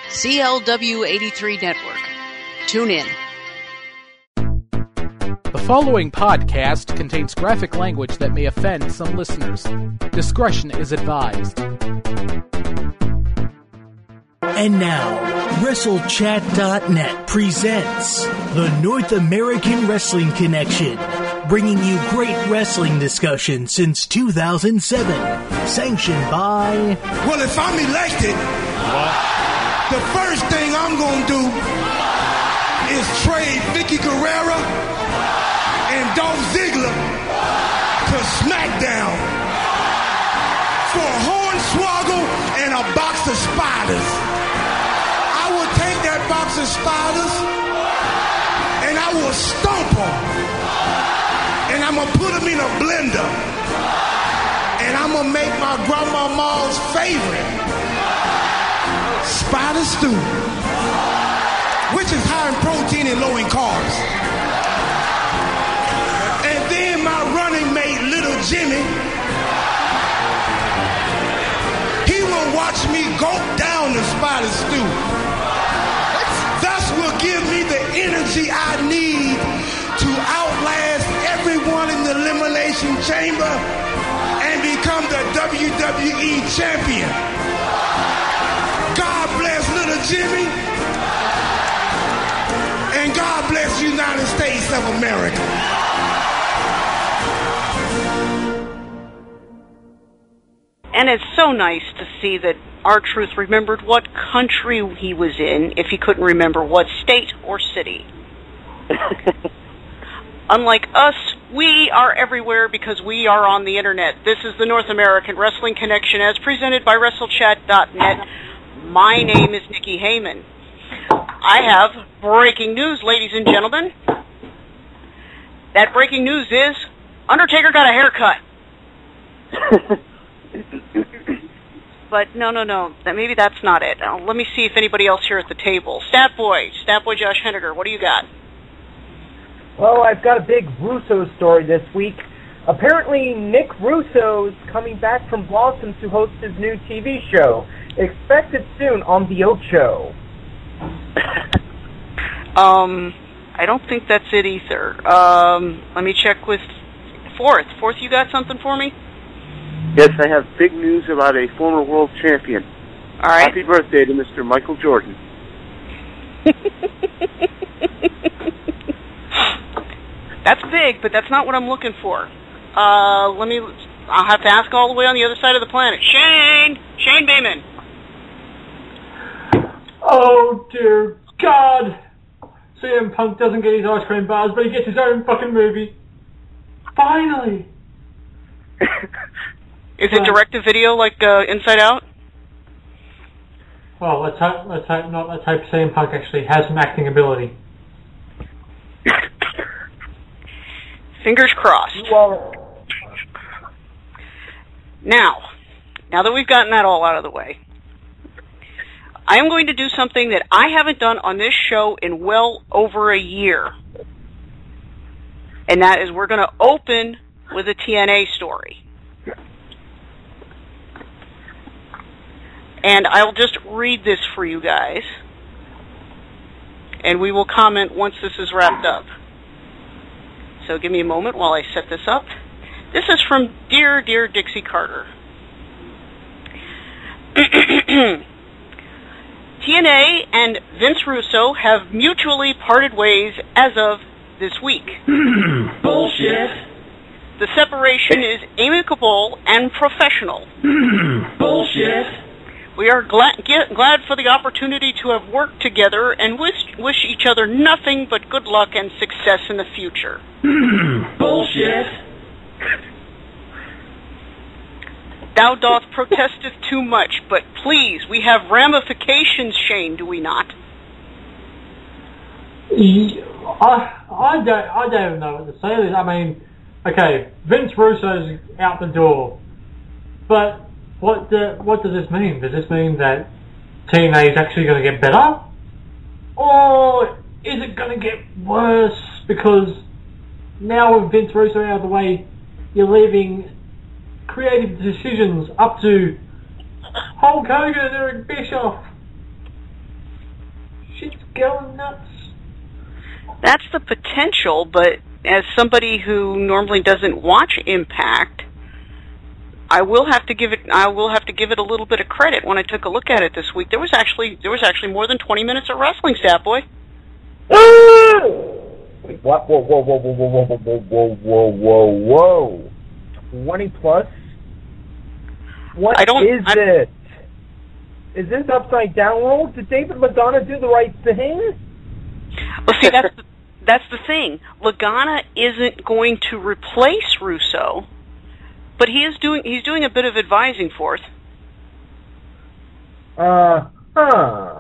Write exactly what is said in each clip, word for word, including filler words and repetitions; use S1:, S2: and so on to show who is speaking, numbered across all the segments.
S1: C L W eighty-three Network. Tune in.
S2: The following podcast contains graphic language that may offend some listeners. Discretion is advised.
S3: And now, WrestleChat dot net presents the North American Wrestling Connection, bringing you great wrestling discussion since two thousand seven, sanctioned by...
S4: Well, if I'm elected, what? The first thing I'm going to do is trade Vicky Guerrero and Dolph Ziggler to SmackDown for a hornswoggle and a box of spiders. I will take that box of spiders and I will stomp them. And I'm going to put them in a blender. And I'm going to make my grandmama's favorite spider stew, which is high in protein and low in carbs. And then my running mate, Little Jimmy, he will watch me gulp down the spider stew. Thus will give me the energy I need to outlast everyone in the Elimination Chamber and become the W W E champion. God bless Little Jimmy, and God bless the United States of America.
S5: And it's so nice to see that R-Truth remembered what country he was in if he couldn't remember what state or city. Unlike us, we are everywhere because we are on the internet. This is the North American Wrestling Connection as presented by WrestleChat dot net. My name is Nikki Heyman. I have breaking news, ladies and gentlemen. That breaking news is Undertaker got a haircut. But no, no, no. Maybe that's not it. Uh, let me see if anybody else here at the table. Statboy, Statboy Josh Henniger, what do you got?
S6: Well, I've got a big Russo story this week. Apparently, Nick Russo's coming back from Blossom to host his new T V show. Expected soon on The Ocho.
S5: um, I don't think that's it either. Um, let me check with Fourth. Fourth, you got something for me?
S7: Yes, I have big news about a former world champion.
S5: All right.
S7: Happy birthday to Mister Michael Jordan.
S5: That's big, but that's not what I'm looking for. Uh, let me, I'll have to ask all the way on the other side of the planet. Shane! Shane Bayman.
S8: Oh, dear God. C M Punk doesn't get his ice cream bars, but he gets his own fucking movie. Finally.
S5: Is it direct-to-video like uh, Inside Out?
S8: Well, let's hope, let's hope not. Let's hope C M Punk actually has some acting ability.
S5: Fingers crossed.
S6: Well,
S5: now, now that we've gotten that all out of the way, I am going to do something that I haven't done on this show in well over a year. And that is we're going to open with a T N A story. And I'll just read this for you guys. And we will comment once this is wrapped up. So give me a moment while I set this up. This is from Dear, Dear Dixie Carter. T N A and Vince Russo have mutually parted ways as of this week.
S9: Bullshit.
S5: The separation is amicable and professional.
S9: Bullshit.
S5: We are glad, get, glad for the opportunity to have worked together and wish, wish each other nothing but good luck and success in the future.
S9: Bullshit.
S5: Thou doth protesteth too much, but please, we have ramifications, Shane, do we not?
S8: I, I, don't, I don't know what to say. I mean, okay, Vince Russo's out the door, but what the, what does this mean? Does this mean that T N A is actually going to get better? Or is it going to get worse? Because now with Vince Russo out of the way, you're leaving creative decisions up to Hulk Hogan and Eric Bischoff. going nuts?
S5: That's the potential, but as somebody who normally doesn't watch Impact, I will have to give it. I will have to give it a little bit of credit. When I took a look at it this week, there was actually there was actually more than twenty minutes of wrestling, Stat Boy.
S6: Wait, what? Whoa, whoa, whoa, whoa, whoa, whoa, whoa, whoa, whoa, whoa! Twenty plus. What
S5: I don't,
S6: is
S5: I,
S6: this? Is this upside down world? Did David Lagana do the right thing?
S5: Well, see, that's the, that's the thing. Lagana isn't going to replace Russo, but he is doing he's doing a bit of advising for it.
S6: Uh huh.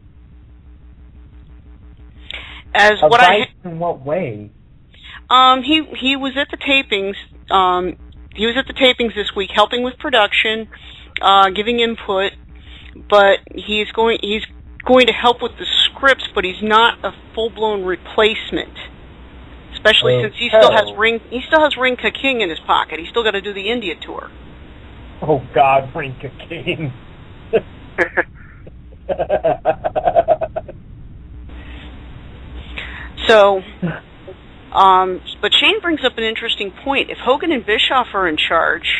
S5: As
S6: Advice
S5: what I
S6: in what way?
S5: Um, he he was at the tapings. Um, he was at the tapings this week, helping with production, uh, giving input. But he's going he's going to help with the scripts, but he's not a full blown replacement. Especially
S6: oh,
S5: since he still has Ring he still has Ring Ka King in his pocket. He's still got to do the India tour.
S6: Oh God, Ring Ka King.
S5: So, um, but Shane brings up an interesting point. If Hogan and Bischoff are in charge,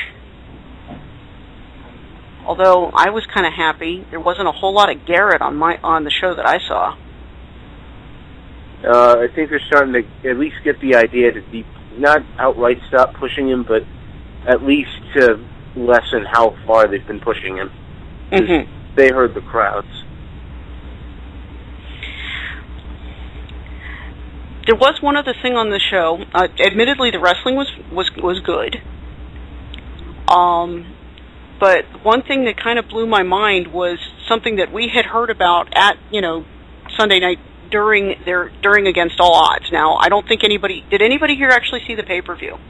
S5: although I was kind of happy, there wasn't a whole lot of Garrett on my on the show that I saw.
S7: Uh, I think they're starting to at least get the idea to be not outright stop pushing him, but at least to lessen how far they've been pushing him.
S5: Mm-hmm.
S7: They heard the crowds.
S5: There was one other thing on the show. Uh, admittedly, the wrestling was was was good. Um, but one thing that kind of blew my mind was something that we had heard about at you know Sunday night during their during Against All Odds. Now, I don't think anybody did. Anybody here actually see the pay per view?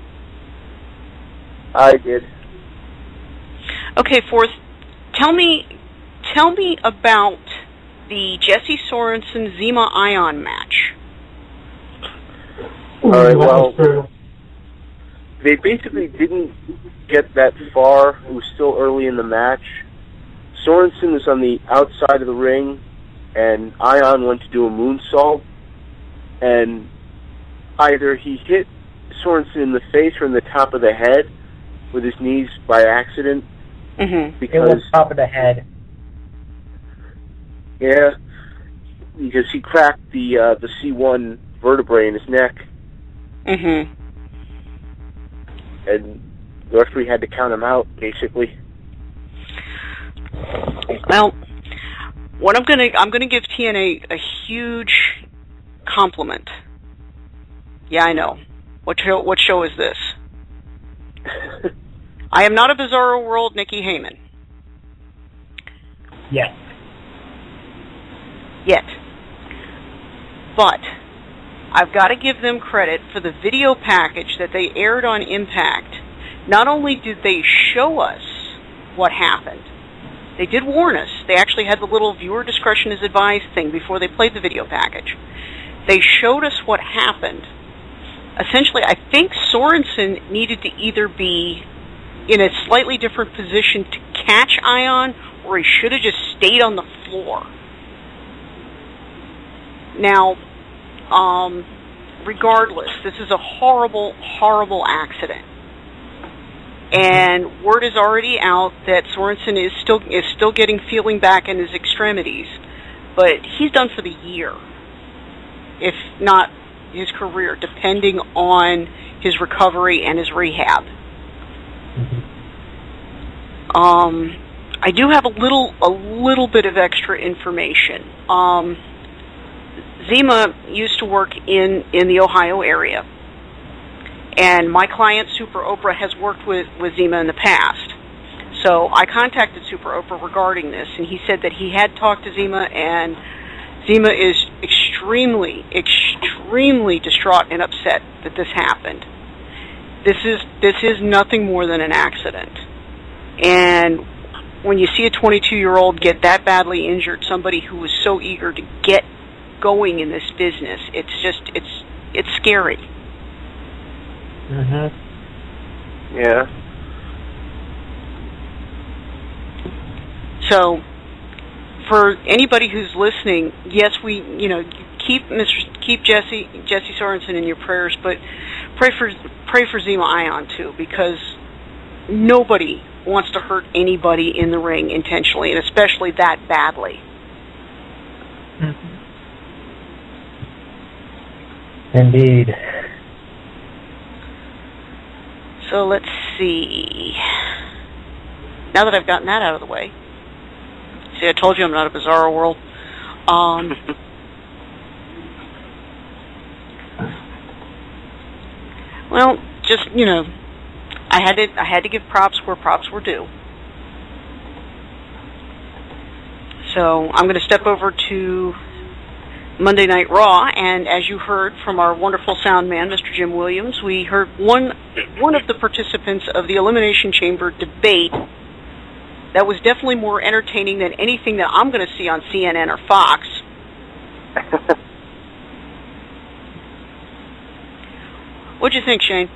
S7: I did.
S5: Okay, Forth, tell me tell me about the Jesse Sorensen Zima Ion match.
S7: All right, well, they basically didn't get that far. It was still early in the match. Sorensen was on the outside of the ring, and Ion went to do a moonsault, and either he hit Sorensen in the face or in the top of the head with his knees by accident.
S5: Mm-hmm.
S7: Because,
S6: it was top of the head.
S7: Yeah, because he cracked the uh, the C one vertebrae in his neck.
S5: Mm-hmm.
S7: And the referee had to count him out, basically.
S5: Well, what I'm gonna I'm gonna give T N A a huge compliment. Yeah, I know. What show What show is this? I am not a Bizarro World Nikki Heyman.
S6: Yes.
S5: Yet. But I've got to give them credit for the video package that they aired on Impact. Not only did they show us what happened, they did warn us. They actually had the little viewer discretion is advised thing before they played the video package. They showed us what happened. Essentially, I think Sorensen needed to either be in a slightly different position to catch Ion, or he should have just stayed on the floor. Now, Um, regardless, this is a horrible, horrible accident, and word is already out that Sorensen is still is still getting feeling back in his extremities, but he's done for the year, if not his career, depending on his recovery and his rehab.
S6: Mm-hmm.
S5: Um, I do have a little a little bit of extra information. Um. Zima used to work in, in the Ohio area, and my client, Super Oprah, has worked with, with Zima in the past. So I contacted Super Oprah regarding this, and he said that he had talked to Zima, and Zima is extremely, extremely distraught and upset that this happened. This is this is nothing more than an accident. And when you see a twenty-two-year-old get that badly injured, somebody who was so eager to get going in this business, it's just it's it's scary.
S6: Mhm.
S7: Yeah.
S5: So, for anybody who's listening, yes, we, you know, keep Mister keep Jesse Jesse Sorensen in your prayers, but pray for pray for Zema Ion too, because nobody wants to hurt anybody in the ring intentionally, and especially that badly.
S6: Mm-hmm. Indeed.
S5: So let's see. Now that I've gotten that out of the way. See, I told you I'm not a Bizarro World. Um, well, just, you know, I had to I had to give props where props were due. So I'm going to step over to Monday Night Raw, and as you heard from our wonderful sound man, Mister Jim Williams, we heard one one of the participants of the Elimination Chamber debate that was definitely more entertaining than anything that I'm going to see on C N N or Fox. What'd you think, Shane?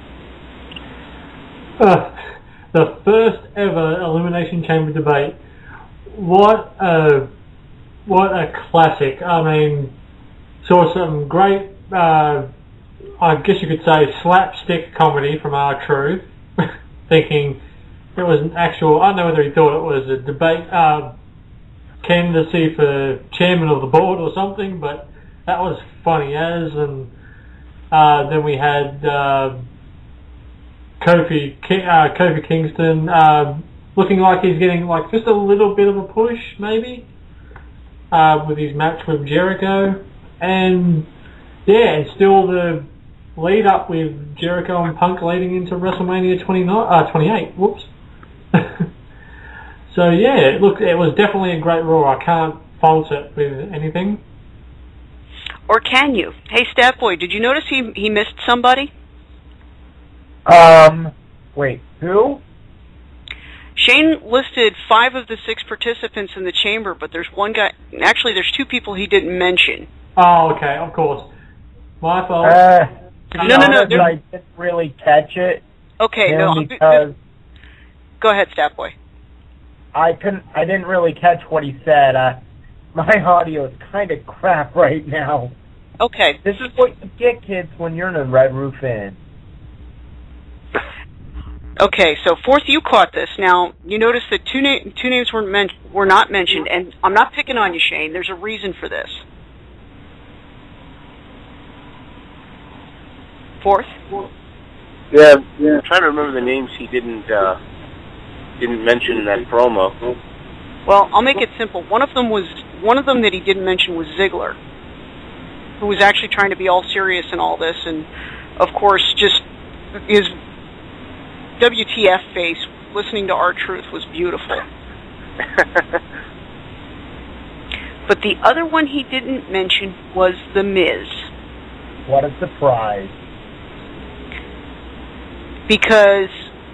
S8: Uh, the first ever Elimination Chamber debate. What a what a classic! I mean, saw some great, uh, I guess you could say, slapstick comedy from R-Truth, thinking it was an actual, I don't know whether he thought it was a debate, uh, candidacy for chairman of the board or something, but that was funny as, and uh, then we had uh, Kofi, Ki- uh, Kofi Kingston uh, looking like he's getting like just a little bit of a push, maybe, uh, with his match with Jericho. And yeah, and still the lead up with Jericho and Punk leading into WrestleMania twenty-nine, uh, twenty-eight. Whoops. So yeah, look, it was definitely a great Raw. I can't fault it with anything.
S5: Or can you? Hey, Stat Boy, did you notice he he missed somebody?
S6: Um, wait, who?
S5: Shane listed five of the six participants in the chamber, but there's one guy. Actually, there's two people he didn't mention.
S8: Oh, okay, of course. My fault.
S6: Uh,
S5: no, no, no, no.
S6: I didn't really catch it.
S5: Okay, no.
S6: Because
S5: go ahead, Stat Boy.
S6: I couldn't. I didn't really catch what he said. Uh, my audio is kind of crap right now.
S5: Okay.
S6: This is what you get, kids, when you're in a Red Roof Inn.
S5: Okay, so fourth, you caught this. Now you notice that two na- two names were men- were not mentioned, and I'm not picking on you, Shane. There's a reason for this. Fourth.
S7: Yeah, yeah. I'm trying to remember the names he didn't uh, didn't mention in that promo.
S5: Well, I'll make it simple. One of them was one of them that he didn't mention was Ziggler, who was actually trying to be all serious in all this, and of course, just his W T F face listening to R-Truth was beautiful. But the other one he didn't mention was The Miz.
S6: What a surprise. Because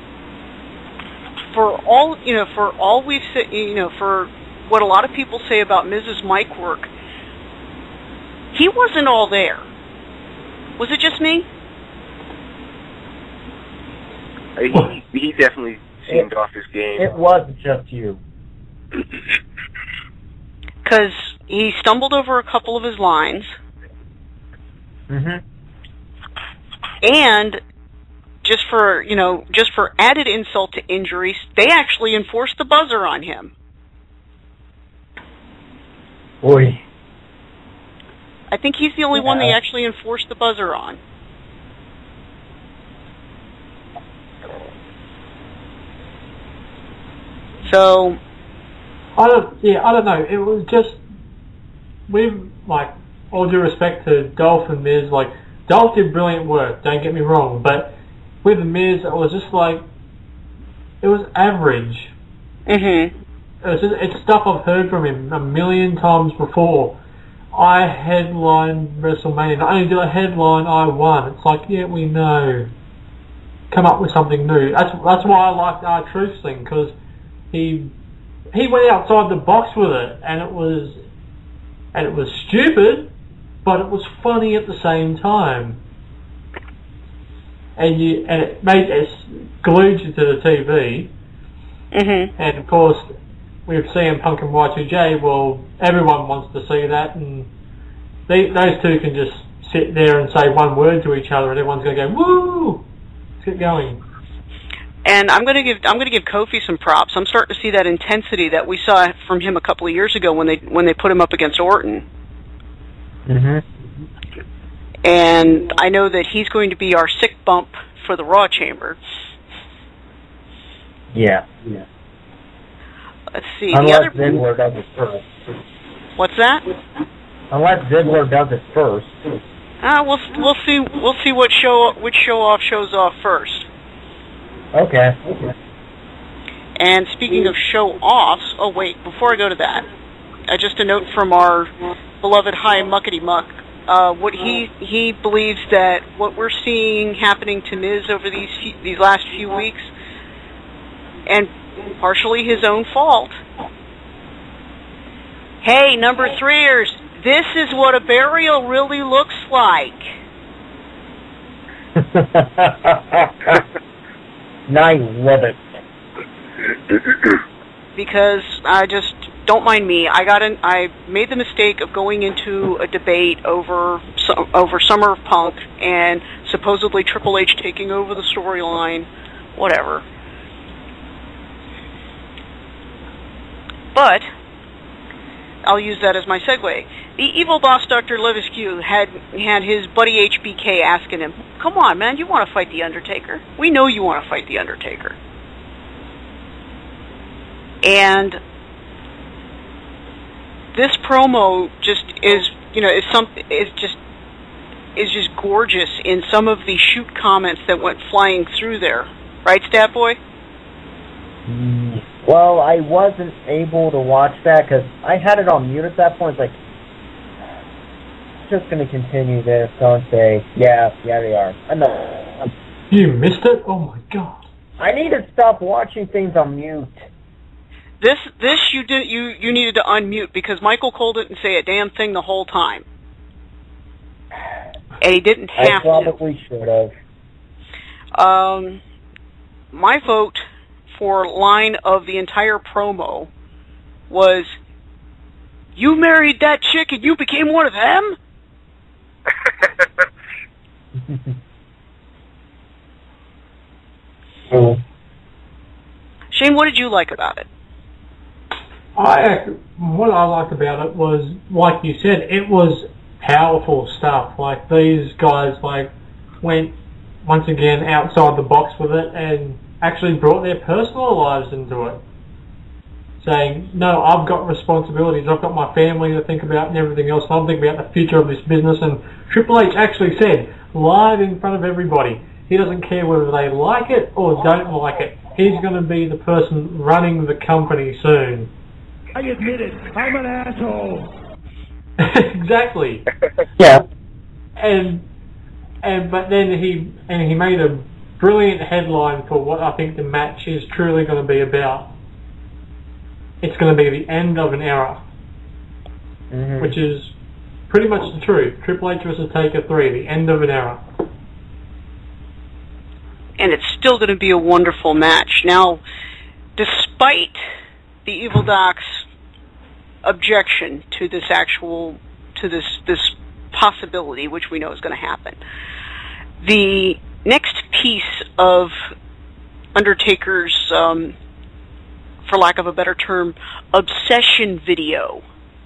S5: for all, you know, for all we've said, you know, for what a lot of people say about Miz's mic work, he wasn't all there. Was it just me?
S7: He, he definitely seemed
S6: it,
S7: off his game.
S6: It wasn't just you.
S5: Because he stumbled over a couple of his lines.
S6: Mm-hmm.
S5: And just for, you know, just for added insult to injury, they actually enforced the buzzer on him.
S6: Boy.
S5: I think he's the only
S6: yeah.
S5: one they actually enforced the buzzer on. So,
S8: I don't. Yeah, I don't know. It was just with like all due respect to Dolph and Miz. Like Dolph did brilliant work. Don't get me wrong, but with Miz, it was just like it was average.
S5: Mhm.
S8: It was just, it's stuff I've heard from him a million times before. I headlined WrestleMania. Not only did I headline, I won. It's like, yeah, we know. Come up with something new. That's that's why I liked R-Truth's thing, because he he went outside the box with it, and it was and it was stupid, but it was funny at the same time. And you and it made it glued you to the T V.
S5: Mm-hmm.
S8: And of course, with C M Punk and Y two J, well, everyone wants to see that, and they, those two can just sit there and say one word to each other, and everyone's going to go, woo! Let's get going.
S5: And I'm going to give I'm going to give Kofi some props. I'm starting to see that intensity that we saw from him a couple of years ago when they when they put him up against Orton.
S6: Mhm.
S5: And I know that he's going to be our sick bump for the Raw Chamber.
S6: Yeah. Yeah.
S5: Let's see.
S6: Unless
S5: the other
S6: Ziggler does it first.
S5: What's that?
S6: Unless Ziggler does it first.
S5: Uh, we'll we'll see we'll see what show which show off shows off first.
S6: Okay. Okay.
S5: And speaking of show offs, oh wait, before I go to that, uh, just a note from our beloved Hi Muckety Muck. Uh, what he he believes that what we're seeing happening to Miz over these few, these last few weeks, and partially his own fault. Hey, number threeers, this is what a burial really looks like.
S6: I love it.
S5: Because I just don't mind me. I got in, I made the mistake of going into a debate over over Summer of Punk and supposedly Triple H taking over the storyline, whatever. But I'll use that as my segue. The evil boss, Doctor Levesque, had had his buddy H B K asking him, "Come on, man, you want to fight the Undertaker? We know you want to fight the Undertaker." And this promo just is, you know, is some is just is just gorgeous in some of the shoot comments that went flying through there, right, Stat Boy?
S6: Well, I wasn't able to watch that because I had it on mute at that point. It's like, just going to continue this. Don't say, yeah, yeah, they are. I'm not.
S8: You missed it? Oh my god!
S6: I need to stop watching things on mute.
S5: This this you did you you needed to unmute because Michael Cole didn't say a damn thing the whole time, and he didn't have to.
S6: I probably to. should have.
S5: Um, my vote for line of the entire promo was, "You married that chick and you became one of them?"
S6: Cool.
S5: Shane, what did you like about it?
S8: I what I liked about it was, like you said, it was powerful stuff. Like these guys, like went once again outside the box with it and actually brought their personal lives into it, saying, "No, I've got responsibilities. I've got my family to think about and everything else. And I'm thinking about the future of this business." And Triple H actually said, live in front of everybody, he doesn't care whether they like it or don't like it. He's going to be the person running the company soon.
S4: I admit it. I'm an asshole.
S8: Exactly.
S6: Yeah.
S8: And and but then he and he made a brilliant headline for what I think the match is truly going to be about. It's going to be the end of an era,
S6: mm-hmm.
S8: which is pretty much the truth. Triple H versus Taker three, the end of an era.
S5: And it's still going to be a wonderful match. Now, despite the Evil Doc's objection to this actual, to this this possibility, which we know is going to happen, the next piece of Undertaker's, um, for lack of a better term, obsession video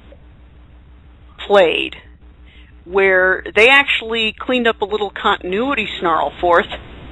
S5: played, where they actually cleaned up a little continuity snarl forth.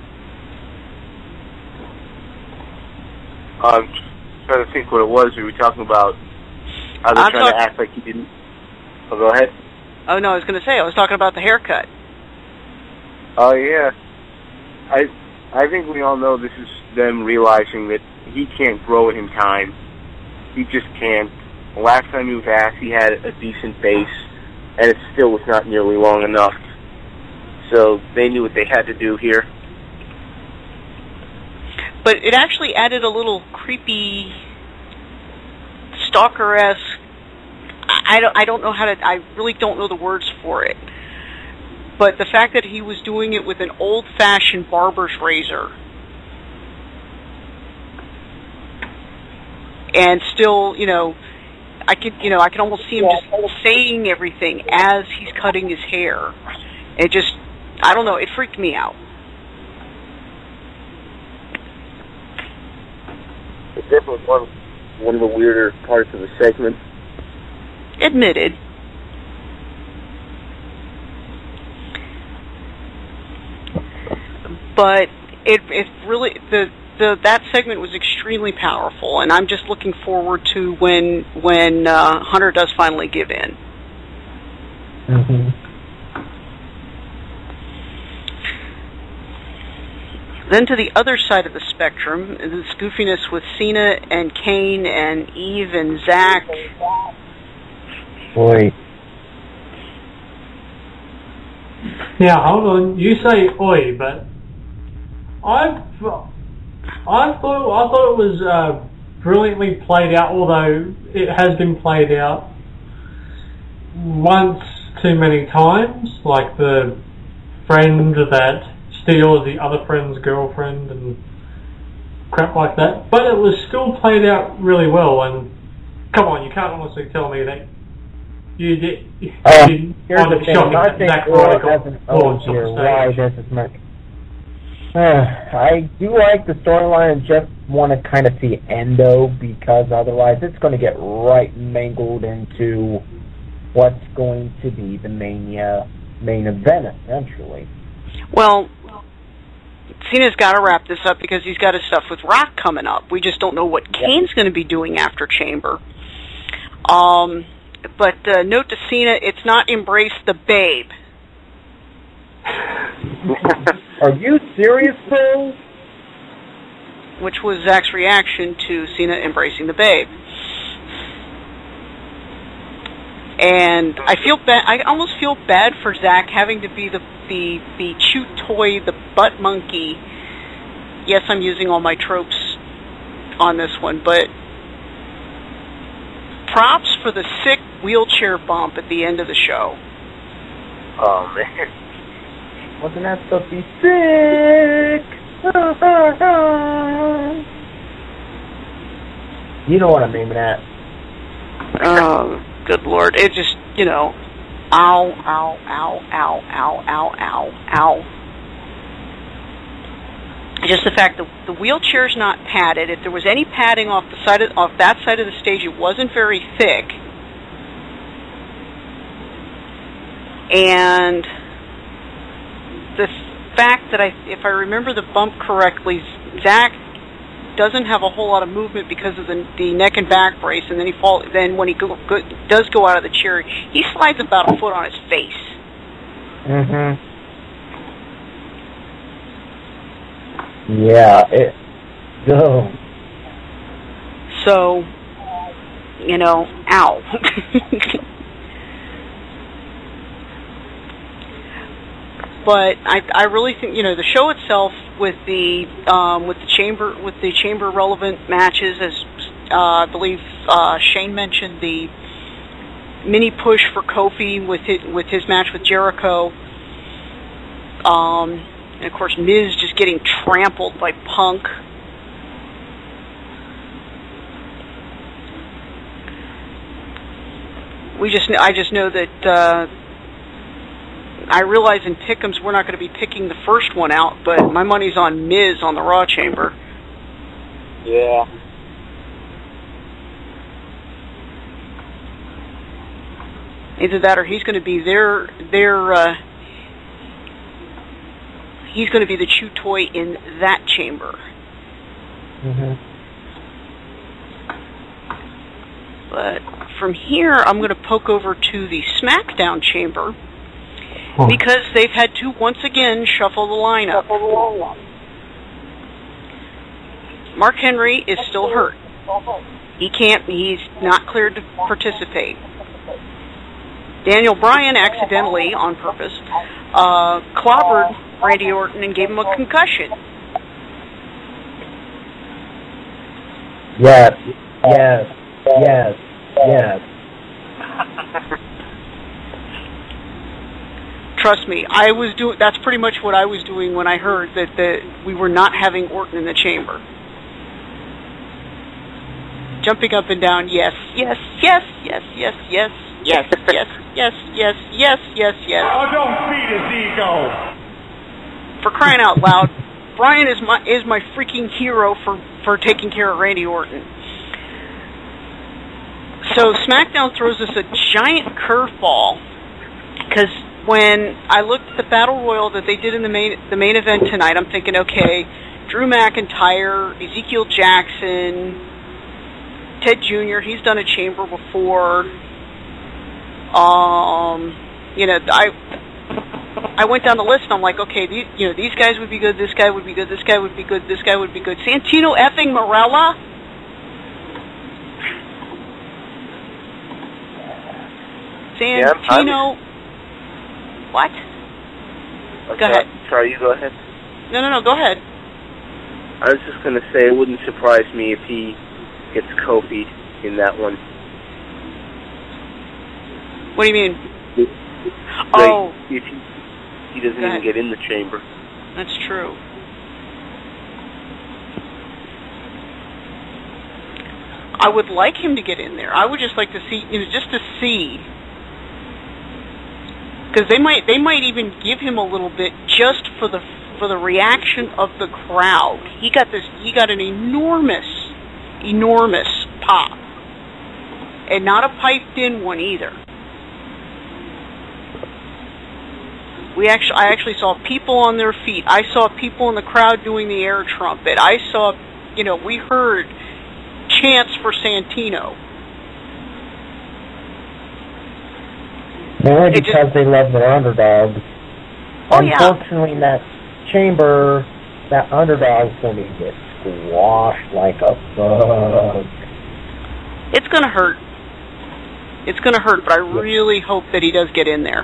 S7: I'm trying to think what it was. We were talking about how they're
S5: I'm
S7: trying
S5: talk-
S7: to act like he didn't. Oh, go ahead.
S5: Oh, no, I was going to say, I was talking about the haircut.
S7: Oh, yeah. I I think we all know this is them realizing that he can't grow it in time. He just can't. The last time he was asked, he had a decent base, and it still was not nearly long enough. So they knew what they had to do here.
S5: But it actually added a little creepy, stalker-esque. I, I don't. I don't know how to. I really don't know the words for it. But the fact that he was doing it with an old-fashioned barber's razor, and still, you know, I could, you know, I can almost see him just saying everything as he's cutting his hair. It just, I don't know, it freaked me out.
S7: It's definitely one, one of the weirder parts of the segment.
S5: Admitted. But it it really the the that segment was extremely powerful, and I'm just looking forward to when when uh, Hunter does finally give in.
S6: Mm-hmm.
S5: Then to the other side of the spectrum, the goofiness with Cena and Kane and Eve and Zach.
S6: Boy.
S8: Yeah, hold on. You say oi, but I I thought I thought it was uh, brilliantly played out. Although it has been played out once too many times, like the friend that steals the other friend's girlfriend and crap like that. But it was still played out really well. And come on, you can't honestly tell me that you did. You
S6: Uh,
S8: didn't
S6: here's
S8: find
S6: the
S8: it
S6: thing.
S8: shocking
S6: I
S8: that
S6: think
S8: Zack
S6: Roy
S8: Ryder got
S6: doesn't own
S8: launched on
S6: here.
S8: the
S6: Why
S8: stage.
S6: this is my... Uh, I do like the storyline and just want to kind of see Endo, because otherwise it's going to get right mangled into what's going to be the Mania main event eventually.
S5: Well, Cena's got to wrap this up because he's got his stuff with Rock coming up. We just don't know what Kane's going to be doing after Chamber. Um, but uh, note to Cena, it's not Embrace the Babe.
S6: Are you serious, Phil?
S5: Which was Zach's reaction to Cena embracing the Babe. And I feel bad. I almost feel bad for Zach having to be the the the chew toy, the butt monkey. Yes, I'm using all my tropes on this one, but props for the sick wheelchair bump at the end of the show.
S7: Oh man,
S6: wasn't that supposed to be sick? You know what I'm aiming at.
S5: Oh, good Lord. It just, you know, ow, ow, ow, ow, ow, ow, ow, ow. Just the fact that the wheelchair's not padded. If there was any padding off the side of, off that side of the stage, it wasn't very thick. And the fact that I, if I remember the bump correctly, Zach doesn't have a whole lot of movement because of the, the neck and back brace, and then he fall. Then when he go, go, does go out of the chair, he slides about a foot on his face.
S6: Mhm. Yeah. It. Oh.
S5: So, you know, ow. But I, I really think, you know, the show itself with the um, with the chamber with the chamber relevant matches, as uh, I believe uh, Shane mentioned, the mini push for Kofi with his, with his match with Jericho, um, and of course Miz just getting trampled by Punk. We just I just know that. Uh, I realize in Pick'ems we're not going to be picking the first one out, but my money's on Miz on the Raw Chamber.
S7: yeah.
S5: Either that or he's going to be their, their uh, he's going to be the chew toy in that chamber.
S6: Mhm.
S5: But from here, I'm going to poke over to the SmackDown chamber, because they've had to once again shuffle the lineup. Mark Henry is still hurt. He can't, he's not cleared to participate. Daniel Bryan accidentally, on purpose, uh, clobbered Randy Orton and gave him a concussion.
S6: Yes. Yes. Yes. Yes.
S5: Trust me, I was doing. That's pretty much what I was doing when I heard that the, we were not having Orton in the chamber. jumping up and down, yes, yes, yes, yes, yes, yes, yes, yes, yes, yes, yes, yes, yes.
S4: Oh, don't feed his ego.
S5: For crying out loud, Brian is my is my freaking hero for, for taking care of Randy Orton. So SmackDown throws us a giant curveball, because when I looked at the Battle Royal that they did in the main the main event tonight, I'm thinking, okay, Drew McIntyre, Ezekiel Jackson, Ted Junior, he's done a chamber before. Um, you know, I I went down the list and I'm like, okay, these, you know, these guys would be good, this guy would be good, this guy would be good, this guy would be good. Santino effing Marella? Santino. Yeah, what?
S7: Okay.
S5: Go ahead.
S7: Sorry, you go ahead.
S5: No, no, no, go ahead.
S7: I was just going to say it wouldn't surprise me if he gets Kofi'd in that one.
S5: What do you mean?
S7: Like,
S5: oh.
S7: If he, he doesn't even get in the chamber.
S5: That's true. I would like him to get in there. I would just like to see, you know, just to see. Because they might, they might even give him a little bit just for the for the reaction of the crowd. He got this. He got an enormous, enormous pop, and not a piped-in one either. We actually, I actually saw people on their feet. I saw people in the crowd doing the air trumpet. I saw, you know, we heard chants for Santino.
S6: Mainly because they love their underdogs.
S5: Oh,
S6: Unfortunately,
S5: yeah.
S6: in that chamber, that underdog's going to get squashed like a bug.
S5: It's going to hurt. It's going to hurt, but I really hope that he does get in there.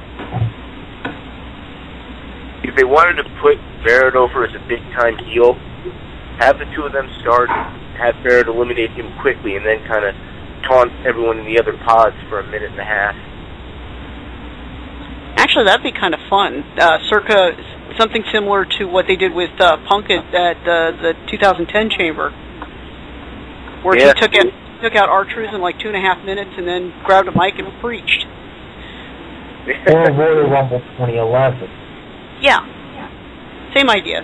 S7: If they wanted to put Barrett over as a big-time heel, have the two of them start, have Barrett eliminate him quickly, and then kind of taunt everyone in the other pods for a minute and a half.
S5: Actually, that'd be kind of fun. Uh, circa something similar to what they did with uh, Punk at, at uh, the two thousand ten Chamber, where
S7: yeah.
S5: he took out took out R-Truth in like two and a half minutes, and then grabbed a mic and preached.
S6: Or Royal Rumble twenty eleven.
S5: Yeah, same idea.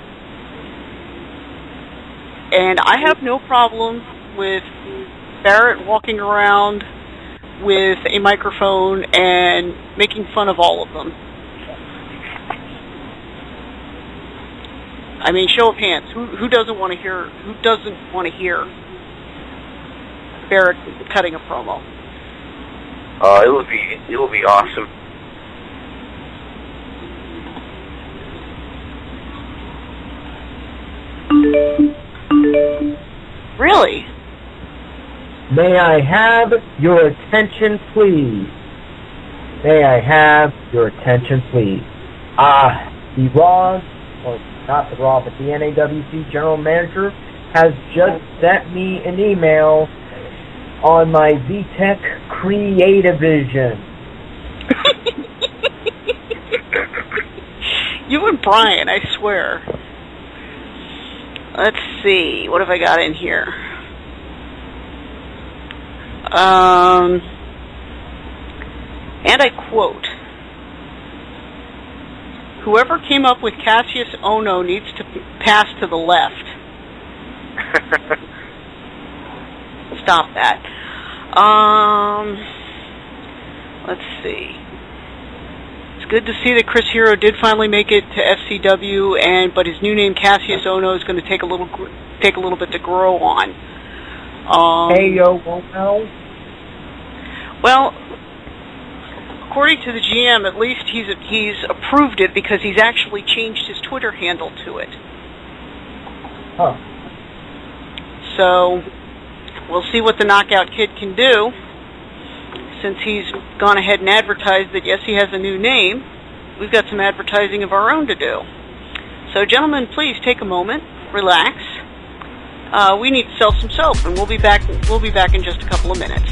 S5: And I have no problem with Barrett walking around with a microphone and making fun of all of them. I mean, show of hands. Who who doesn't want to hear? Who doesn't want to hear Barrett cutting a promo?
S7: Uh, it would be it would be awesome.
S5: Really?
S6: May I have your attention, please? May I have your attention, please? Ah, uh, the Raw, or not the Raw, but the N A W C General Manager has just sent me an email on my V TEC Creativision.
S5: You and Brian, I swear. Let's see, what have I got in here? Um, and I quote, whoever came up with Cassius Ohno needs to pass to the left. Stop that. Um, let's see. It's good to see that Chris Hero did finally make it to F C W, and but his new name Cassius Ohno is going to take a little take a little bit to grow on. Um,
S6: hey yo, Ohno.
S5: Well, according to the G M, at least he's he's approved it because he's actually changed his Twitter handle to it.
S6: Huh.
S5: So we'll see what the Knockout Kid can do. Since he's gone ahead and advertised that, yes, he has a new name, we've got some advertising of our own to do. So, gentlemen, please take a moment, relax. Uh, we need to sell some soap, and we'll be back. We'll be back in just a couple of minutes.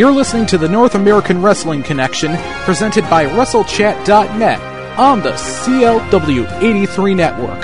S2: You're listening to the North American Wrestling Connection, presented by Wrestle Chat dot net on the C L W eighty-three Network.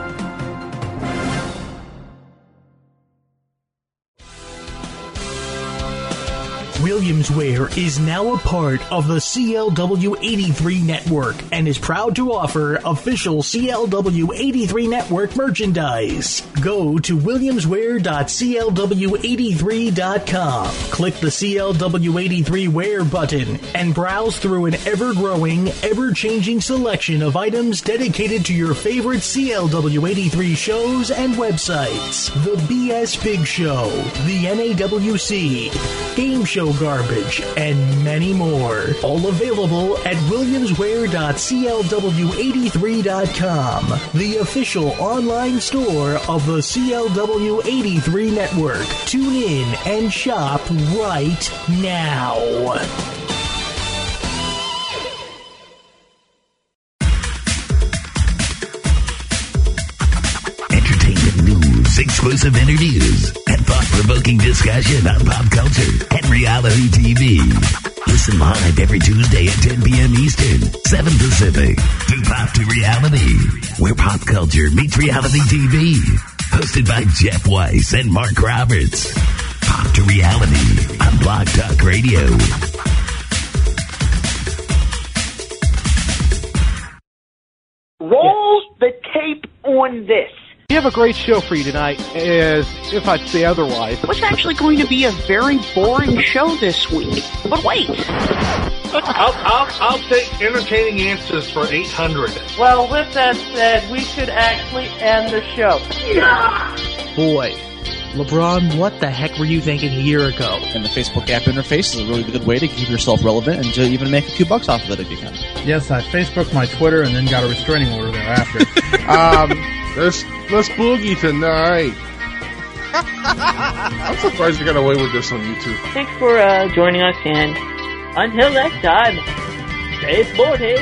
S3: Williamswear is now a part of the C L W eighty-three Network and is proud to offer official C L W eighty-three Network merchandise. Go to williamswear dot c l w eighty-three dot com, click the C L W eighty-three Wear button, and browse through an ever-growing, ever-changing selection of items dedicated to your favorite C L W eighty-three shows and websites. The B S Big Show, the N A W C, Game Show Garbage, and many more. All available at williamswear dot c l w eighty-three dot com, the official online store of the C L W eighty-three Network. Tune in and shop right now.
S10: Exclusive interviews, and thought-provoking discussion on pop culture and reality T V. Listen live every Tuesday at ten p.m. Eastern, seven Pacific, to Pop to Reality, where pop culture meets reality T V. Hosted by Jeff Weiss and Mark Roberts. Pop to Reality on Blog Talk Radio.
S5: Roll the tape on this.
S2: We have a great show for you tonight, as if I'd say otherwise.
S5: It's actually going to be a very boring show this week. But wait.
S11: I'll, I'll, I'll take entertaining answers for eight hundred.
S12: Well, with that said, we should actually end the show.
S5: Yeah.
S13: Boy, LeBron, what the heck were you thinking a year ago?
S14: And the Facebook app interface is a really good way to keep yourself relevant and to even make a few bucks off of it if you can.
S15: Yes, I Facebooked my Twitter and then got a restraining order thereafter.
S16: um... Let's, let's boogie tonight. I'm surprised you got away with this on YouTube.
S12: Thanks for uh, joining us, and until next time, stay sporty.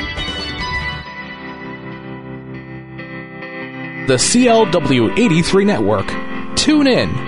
S2: The C L W eighty-three Network. Tune in.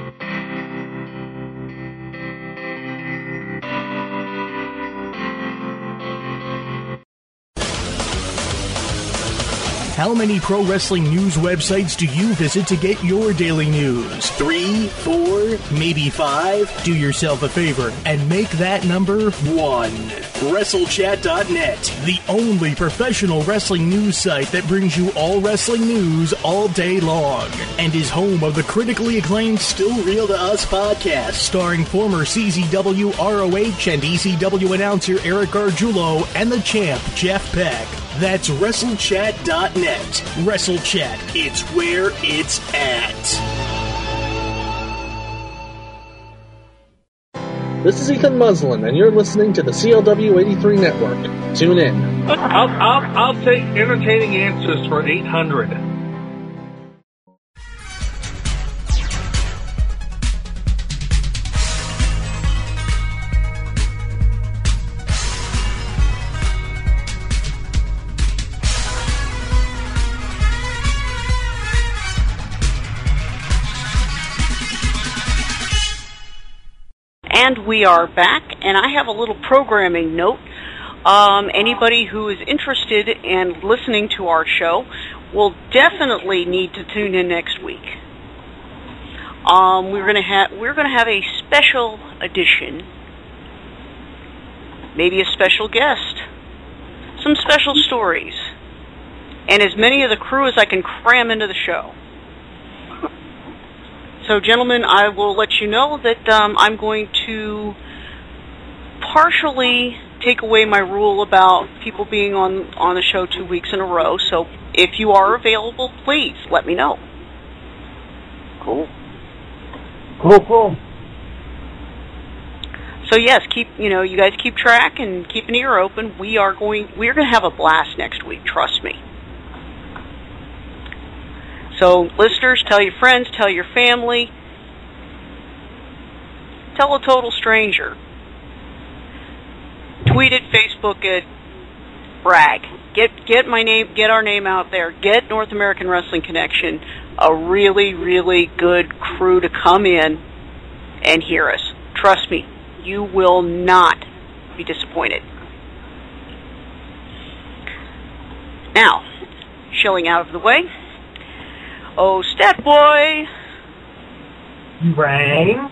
S3: How many pro wrestling news websites do you visit to get your daily news? Three, four, maybe five? Do yourself a favor and make that number one. Wrestle Chat dot net, the only professional wrestling news site that brings you all wrestling news all day long, and is home of the critically acclaimed Still Real to Us podcast, starring former C Z W, R O H, and E C W announcer Eric Gargiulo and the champ Jeff Beck. That's Wrestle Chat dot net. Wrestle Chat, it's where it's at.
S17: This is Ethan Muslin, and you're listening to the C L W eighty-three Network. Tune in.
S11: I'll, I'll, I'll take entertaining answers for eight hundred.
S5: And we are back, and I have a little programming note. Um, anybody who is interested in listening to our show will definitely need to tune in next week. Um, we're going to have we're going to have a special edition, maybe a special guest, some special stories, and as many of the crew as I can cram into the show. So, gentlemen, I will let you know that um, I'm going to partially take away my rule about people being on, on the show two weeks in a row. So, if you are available, please let me know.
S6: Cool. Cool, cool.
S5: So, yes, keep you know, you guys keep track and keep an ear open. We are going. We're going to have a blast next week. Trust me. So, listeners, tell your friends, tell your family, tell a total stranger. Tweet it, Facebook it, brag. Get get my name, get our name out there. Get North American Wrestling Connection, a really, really good crew to come in and hear us. Trust me, You will not be disappointed. Now, shilling out of the way. Oh, Stat Boy!
S6: Rang.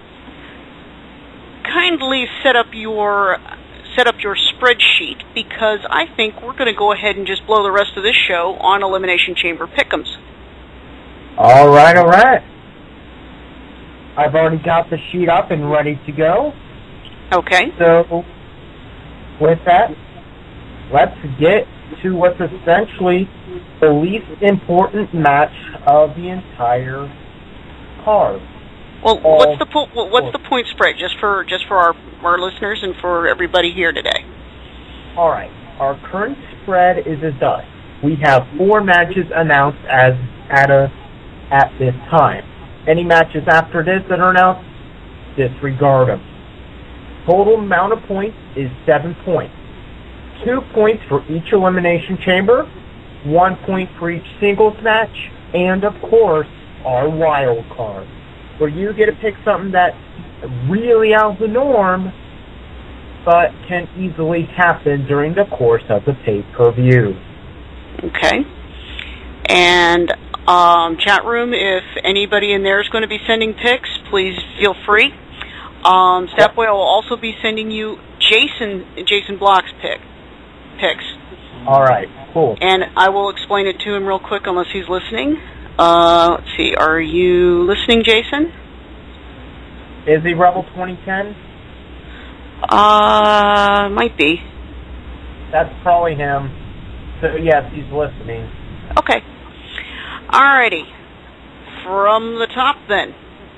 S5: Kindly set up your set up your spreadsheet, because I think we're going to go ahead and just blow the rest of this show on Elimination Chamber Pick'ems.
S6: All right, all right. I've already got the sheet up and ready to go.
S5: Okay.
S6: So, with that, let's get to what's essentially the least important match of the entire card.
S5: Well, what's the po- what's the point spread just for just for our our listeners and for everybody here today?
S6: All right. Our current spread is as thus. We have four matches announced as at a at this time. Any matches after this that are announced, disregard them. Total amount of points is seven points. Two points for each elimination chamber, one point for each singles match, and of course, our wild card, where you get to pick something that's really out of the norm, but can easily happen during the course of the pay-per-view.
S5: Okay. And um, chat room, if anybody in there is going to be sending picks, please feel free. Um, Statboy will also be sending you Jason Jason Block's pick picks.
S6: All right, cool.
S5: And I will explain it to him real quick, unless he's listening. Uh, let's see. Are you listening, Jason?
S6: Is he Rebel twenty ten?
S5: Uh, might be.
S6: That's probably him. So yes, he's listening.
S5: Okay. Alrighty. From the top then.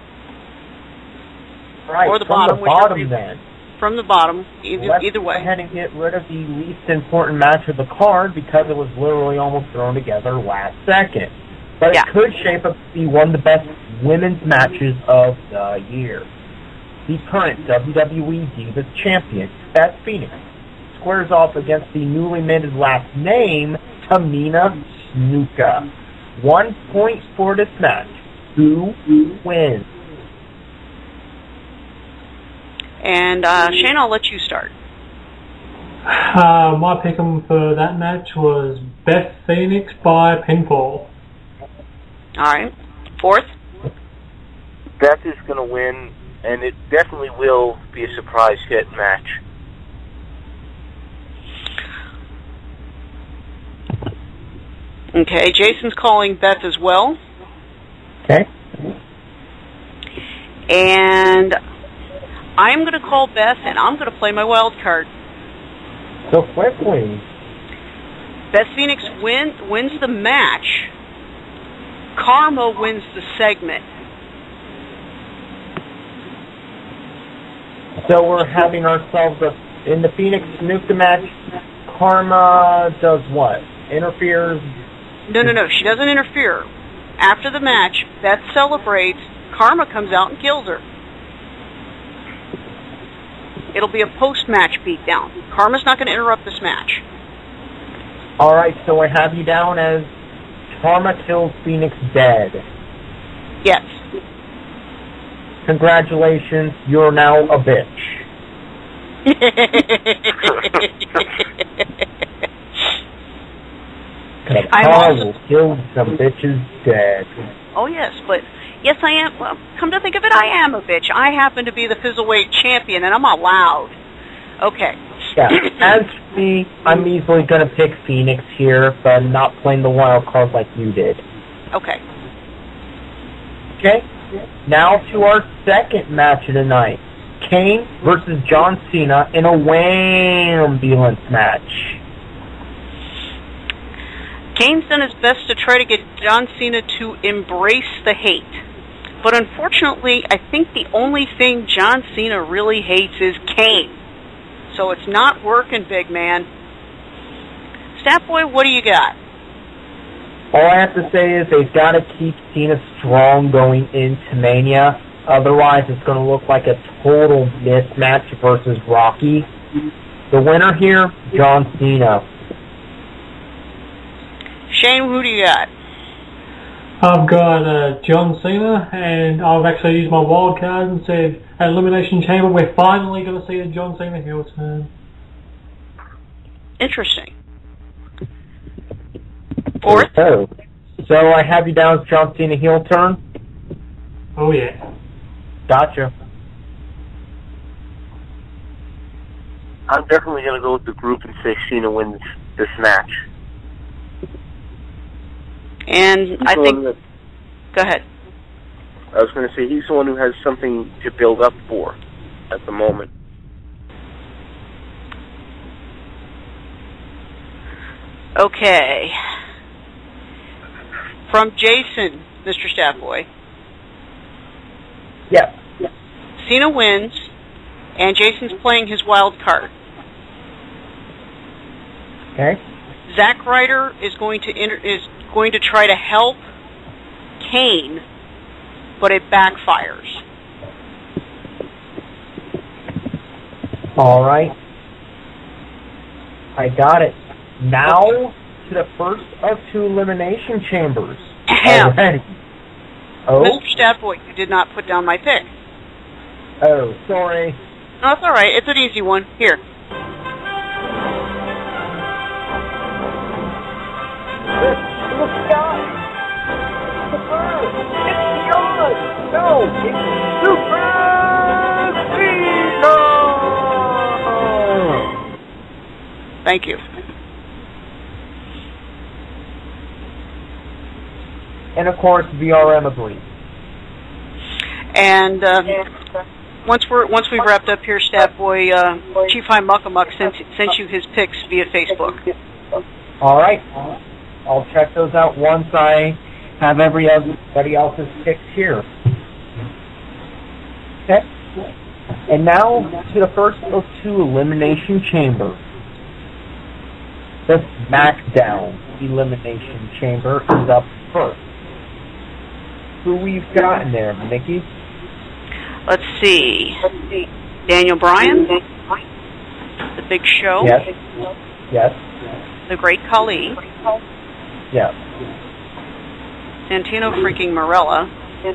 S6: Right,
S5: or the
S6: from
S5: bottom,
S6: the bottom
S5: you,
S6: then.
S5: From the bottom, either,
S6: Let's
S5: either way.
S6: go ahead and get rid of the least important match of the card, because it was literally almost thrown together last second. But
S5: yeah.
S6: It could shape up to be one of the best women's matches of the year. The current W W E Divas Champion, Beth Phoenix, squares off against the newly minted last name, Tamina Snuka. One point for this match. Who wins?
S5: And uh, Shane, I'll let you start.
S8: Uh, my pick'em for that match was Beth Phoenix by pinfall.
S5: All right. Fourth?
S7: Beth is going to win, and it definitely will be a surprise hit match.
S5: Okay, Jason's calling Beth as well.
S6: Okay.
S5: And I'm going to call Beth, and I'm going to play my wild card.
S6: So quickly.
S5: Beth Phoenix win, wins the match. Karma wins the segment.
S6: So we're having ourselves a, in the Phoenix Snuka match. Karma does what? Interferes?
S5: No, no, no. She doesn't interfere. After the match, Beth celebrates. Karma comes out and kills her. It'll be a post-match beatdown. Karma's not going to interrupt this match.
S6: All right, so I have you down as Karma kills Phoenix dead.
S5: Yes.
S6: Congratulations, you're now a bitch. Karma will kill some bitches dead.
S5: Oh, yes, but yes, I am. Well, come to think of it, I am a bitch. I happen to be the Fizzleweight champion, and I'm allowed. Okay.
S6: Yeah. As for me, I'm easily going to pick Phoenix here, but I'm not playing the wild card like you did.
S5: Okay.
S6: Okay. Now to our second match of the night. Kane versus John Cena in a Wham-ambulance match.
S5: Kane's done his best to try to get John Cena to embrace the hate. But unfortunately, I think the only thing John Cena really hates is Kane. So it's not working, big man. Statboy, what do you got?
S6: All I have to say is they've got to keep Cena strong going into Mania. Otherwise, it's going to look like a total mismatch versus Rocky. The winner here, John Cena.
S5: Shane, who do you got?
S8: I've got uh, John Cena, and I've actually used my wild card and said at Elimination Chamber we're finally going to see the John Cena heel turn.
S5: Interesting. Fourth?
S6: Oh. So I have you down as John Cena heel turn?
S8: Oh, yeah.
S6: Gotcha.
S7: I'm definitely going to go with the group and say Cena wins this match.
S5: And
S7: He's
S5: I
S7: the
S5: think...
S7: one that-
S5: Go ahead.
S7: I was going to say he's the one who has something to build up for at the moment.
S5: Okay. From Jason, Mister Staffboy.
S6: Yes.
S5: Cena wins, and Jason's playing his wild card.
S6: Okay.
S5: Zack Ryder is going to inter- is going to try to help Kane, but it backfires.
S6: All right. I got it. Now to the first of two elimination chambers. Already. Oh.
S5: Mister Staffboy, you did not put down my pick.
S6: Oh, sorry.
S5: No, it's all right. It's an easy one. Here.
S6: Look, guys! The bird! It's beyond! No! It's Super Cena!
S5: Thank you.
S6: And of course, V R M agrees.
S5: And um, once we're once we've wrapped up here, Staffboy, uh, Chief High Muckamuck sent sent you his picks via Facebook.
S6: All right. I'll check those out once I have everybody else's picks here. Okay. And now to the first of two elimination chambers. The SmackDown elimination chamber is up first. Who we've got in there, Nikki?
S5: Let's see. Daniel Bryan, The Big Show.
S6: Yes. Yes.
S5: The Great Khali.
S6: Yes.
S5: Santino freaking Marella.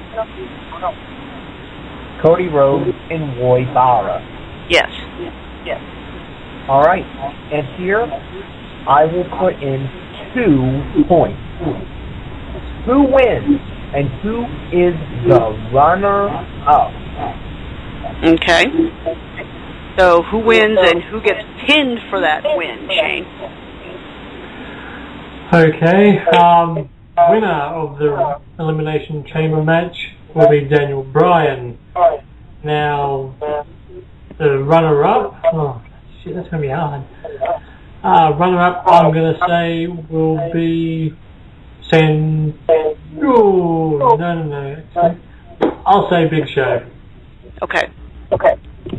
S6: Cody Rhodes and Roy Barra.
S5: Yes.
S6: Yes. All right. And here, I will put in two points. Who wins and who is the runner-up?
S5: Okay. So who wins and who gets pinned for that win, Shane?
S8: Okay. Um, winner of the Elimination Chamber match will be Daniel Bryan. Now, the runner-up... Oh, shit, that's going to be hard. Uh, runner-up, I'm going to say, will be... San... Oh, no, no, no. I'll say Big Show.
S5: Okay. Okay.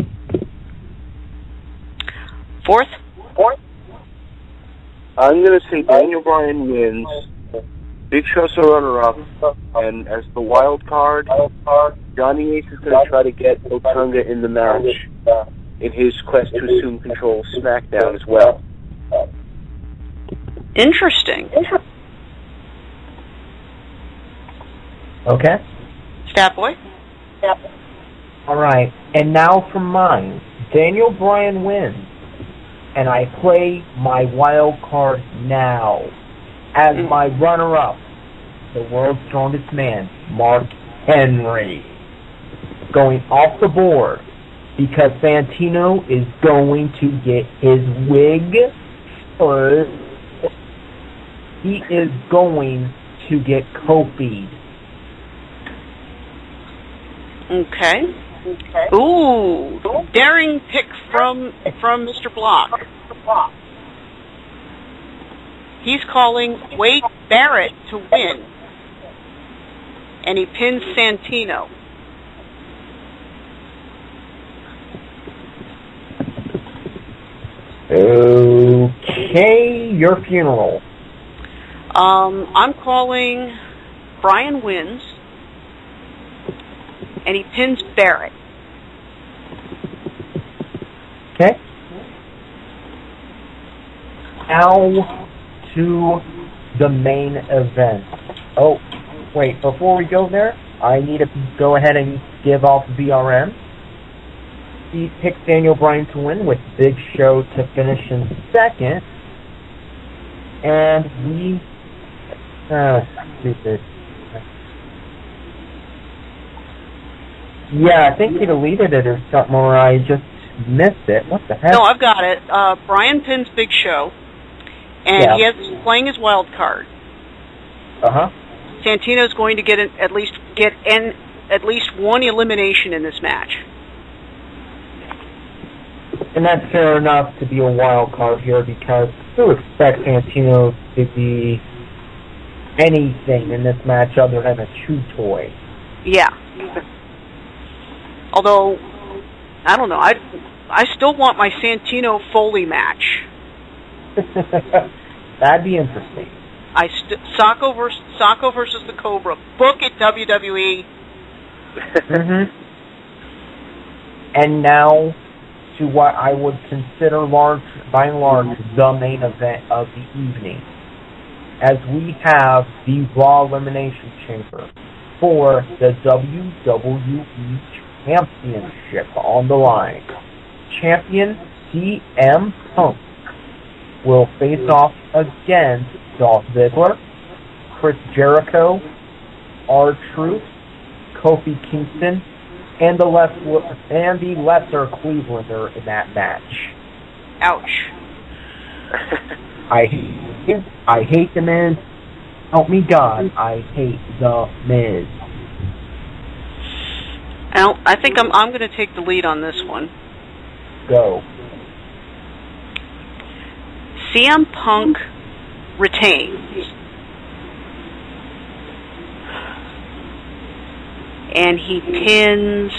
S5: Fourth?
S7: Fourth? I'm going to say Daniel Bryan wins, Big Show's the runner-up, and as the wild card, Johnny Ace is going to try to get Otunga in the match in his quest to assume control of SmackDown as well.
S5: Interesting.
S6: Okay.
S5: Staffboy?
S6: Yep. All right. And now for mine. Daniel Bryan wins. And I play my wild card now. As mm. my runner-up, the world's strongest man, Mark Henry. Going off the board because Santino is going to get his wig first. He is going to get Kofi'd.
S5: Okay. Okay. Ooh, daring pick from from Mister Block. He's calling Wade Barrett to win, and he pins Santino.
S6: Okay, your funeral.
S5: Um, I'm calling Bryan wins, and he pins Barrett.
S6: Okay. Now to the main event. Oh, wait, before we go there, I need to go ahead and give off V R M. He picks Daniel Bryan to win with Big Show to finish in second. And we... Uh, stupid. Yeah, I think he deleted it or something, or I just missed it. What the heck?
S5: No, I've got it. Uh, Bryan pins Big Show, and
S6: yeah.
S5: he has playing his wild card.
S6: Uh-huh.
S5: Santino's going to get an, at least get an, at least one elimination in this match.
S6: And that's fair enough to be a wild card here, because who expects Santino to be anything in this match other than a chew toy?
S5: Yeah. Although, I don't know, I I still want my Santino Foley match.
S6: That'd be interesting.
S5: I st- Socko versus Socko versus the Cobra. Book it, W W E.
S6: Mm-hmm. And now to what I would consider large, by and large, the main event of the evening, as we have the Raw Elimination Chamber for the W W E Championship on the line. Champion C M Punk will face off against Dolph Ziggler, Chris Jericho, R-Truth, Kofi Kingston, and the less and the lesser Clevelander in that match.
S5: Ouch.
S6: I hate I hate the Miz. Help me God, I hate the Miz.
S5: Now, I think I'm I'm going to take the lead on this one.
S6: Go.
S5: C M Punk retains. And he pins...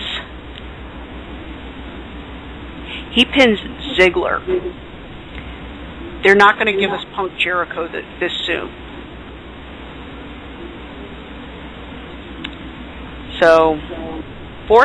S5: He pins Ziggler. They're not going to give us Punk Jericho th- this soon. So, fourth?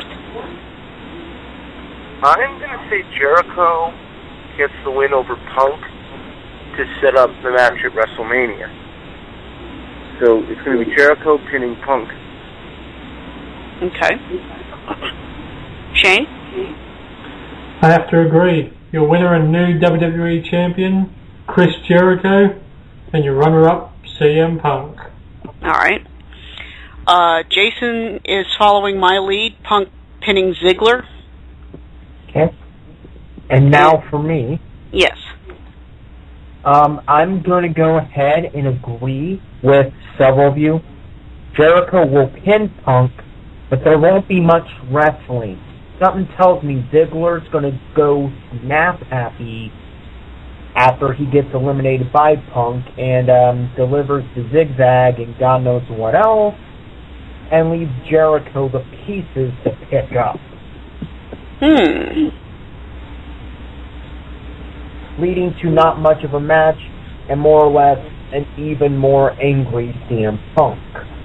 S7: I'm going to say Jericho gets the win over Punk to set up the match at WrestleMania. So it's going to be Jericho pinning Punk.
S5: Okay. Shane?
S8: I have to agree. Your winner and new W W E Champion, Chris Jericho, and your runner-up, C M Punk.
S5: All right. Uh, Jason is following my lead, Punk pinning Ziggler.
S6: Okay. And now for me.
S5: Yes.
S6: Um, I'm going to go ahead and agree with several of you. Jericho will pin Punk, but there won't be much wrestling. Something tells me Ziggler's going to go snap happy after he gets eliminated by Punk and um, delivers the zigzag and God knows what else, and leaves Jericho the pieces to pick up.
S5: Hmm.
S6: Leading to not much of a match, and more or less an even more angry C M Punk.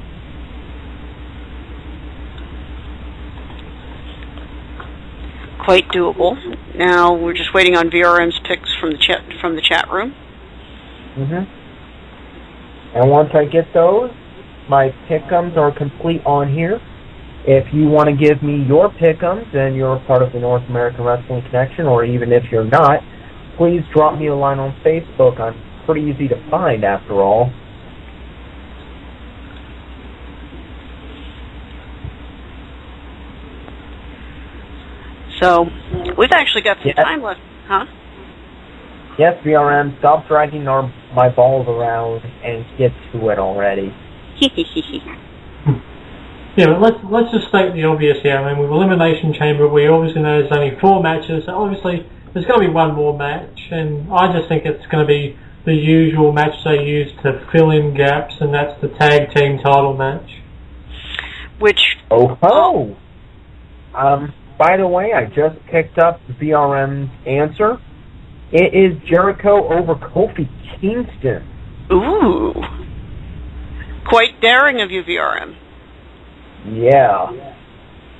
S5: Quite doable. Now we're just waiting on V R M's picks from the chat from the chat room.
S6: Mhm. And once I get those, my pick'ems are complete on here. If you want to give me your pick'ems and you're a part of the North American Wrestling Connection, or even if you're not, please drop me a line on Facebook. I'm pretty easy to find, after all.
S5: So, we've actually got some
S6: yes.
S5: time left, huh?
S6: Yes, V R M, stop dragging our, my balls around and get to it already.
S8: Yeah, but let's let's just state the obvious here. I mean, with Elimination Chamber, we obviously know there's only four matches. So obviously, there's going to be one more match, and I just think it's going to be the usual match they use to fill in gaps, and that's the tag team title match.
S5: Which...
S6: Oh ho! Um, by the way, I just picked up V R M's answer. It is Jericho over Kofi Kingston.
S5: Ooh. Quite daring of you, V R M.
S6: Yeah.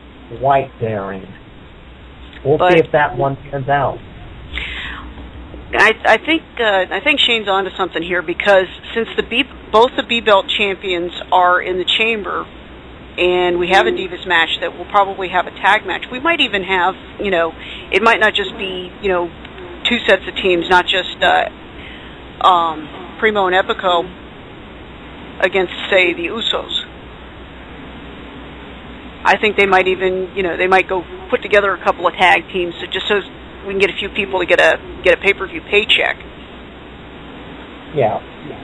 S6: Quite daring. We'll
S5: but,
S6: see if that one turns out.
S5: I, I think uh, I think Shane's onto something here, because since the B, both the B-Belt champions are in the chamber, and we have a Divas match that will probably have a tag match, we might even have, you know, it might not just be, you know, two sets of teams, not just uh, um, Primo and Epico against, say, the Usos. I think they might even, you know, they might go put together a couple of tag teams, so just so we can get a few people to get a get a pay-per-view paycheck.
S6: Yeah.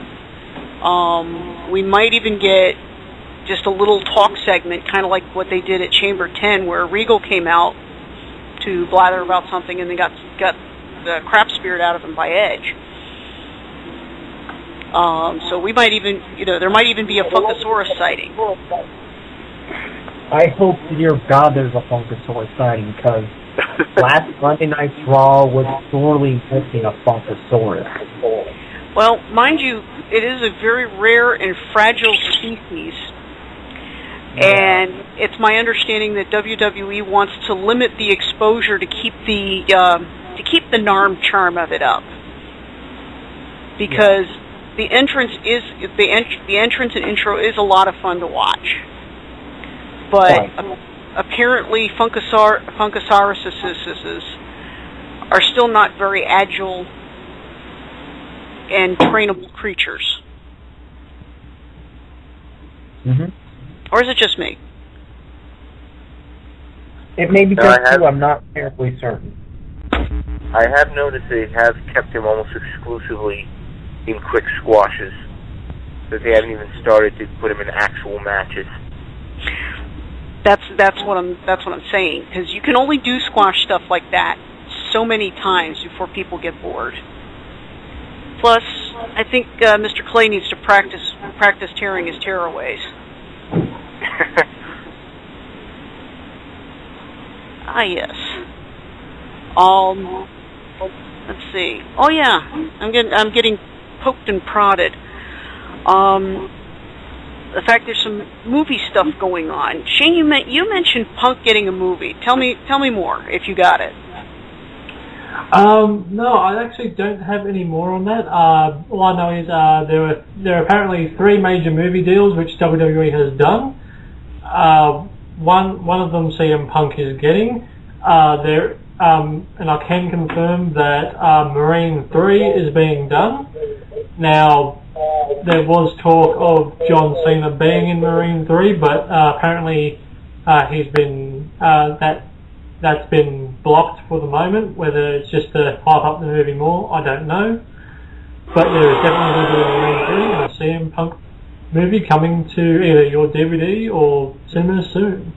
S5: Um, we might even get just a little talk segment, kind of like what they did at Chamber ten, where Regal came out to blather about something, and they got got the crap speared out of him by Edge. Um, so we might even, you know, there might even be a Funkasaurus sighting.
S6: I hope to dear God there's a Funkasaurus sighting, because last Monday Night's Raw was sorely missing a Funkasaurus.
S5: Well, mind you, it is a very rare and fragile species, and it's my understanding that W W E wants to limit the exposure to keep the uh, to keep the Narm charm of it up, because yeah. the entrance is the ent- the entrance and intro is a lot of fun to watch. But uh, apparently Funkasaur- Funkasauruses are still not very agile and trainable creatures.
S6: Mm-hmm.
S5: Or is it just me?
S6: It may be
S7: No,
S6: just
S7: I have,
S6: you, I'm not terribly certain.
S7: I have noticed they have kept him almost exclusively in quick squashes. That they haven't even started to put him in actual matches.
S5: That's that's what I'm that's what I'm saying, because you can only do squash stuff like that so many times before people get bored. Plus, I think uh, Mister Clay needs to practice practice tearing his tearaways. ah yes. Um. Let's see. Oh yeah, I'm getting I'm getting poked and prodded. Um. The fact there's some movie stuff going on. Shane, you, me- you mentioned Punk getting a movie. Tell me, tell me more if you got it.
S8: Um, no, I actually don't have any more on that. Uh, all I know is uh, there were there are apparently three major movie deals which W W E has done. Uh, one one of them C M Punk is getting. Uh, there, um, and I can confirm that uh, Marine three is being done. Now, there was talk of John Cena being in Marine three, but uh, apparently uh, he's been uh, that that's been blocked for the moment. Whether it's just to hype up the movie more, I don't know. But there is definitely going to be a Marine three and a C M Punk movie coming to either your D V D or cinemas soon.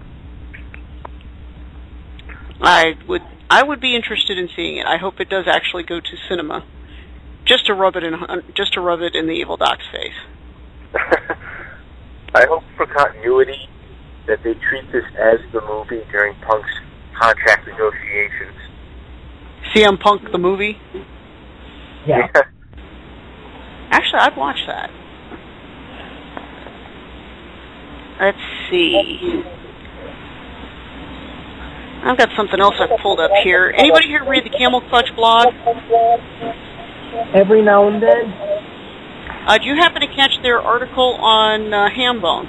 S5: I would I would be interested in seeing it. I hope it does actually go to cinema. Just to rub it in, just to rub it in the Evil Doc's face.
S7: I hope for continuity that they treat this as the movie during Punk's contract negotiations.
S5: C M Punk the movie?
S6: Yeah.
S5: Actually, I'd watch that. Let's see. I've got something else I've pulled up here. Anybody here read the Camel Clutch blog?
S6: Every now and then.
S5: Uh, do you happen to catch their article on uh, Hambone?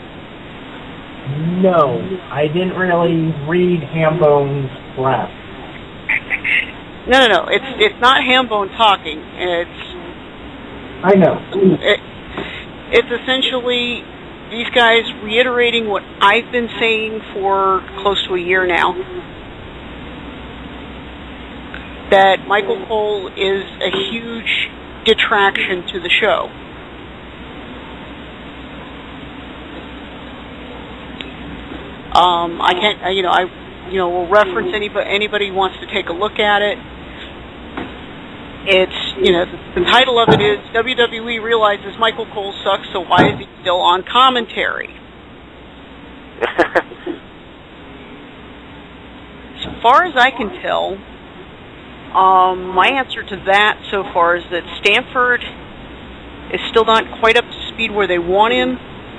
S6: No, I didn't really read Hambone's crap.
S5: No, no, no. It's it's not Hambone talking. It's
S6: I know.
S5: It, it's essentially these guys reiterating what I've been saying for close to a year now. That Michael Cole is a huge detraction to the show. Um, I can't, you know, I, you know, will reference anybody. Anybody wants to take a look at it. It's, you know, the, the title of it is W W E realizes Michael Cole sucks, so why is he still on commentary? As far as I can tell. Um, my answer to that so far is that Stanford is still not quite up to speed where they want him.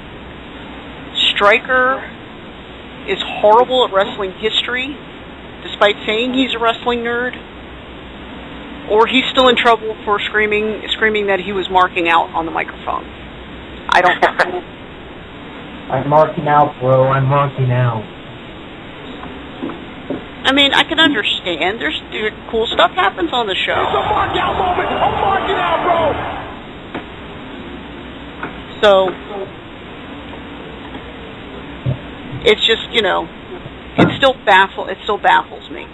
S5: Stryker is horrible at wrestling history, despite saying he's a wrestling nerd. or he's still in trouble for screaming screaming that he was marking out on the microphone. I don't know.
S6: I'm marking out, bro. I'm marking out.
S5: I mean, I can understand. There's dude, cool stuff happens on the show.
S4: It's a mark out moment. I'm marking out, bro.
S5: So it's just, you know, it still baffle it still baffles me.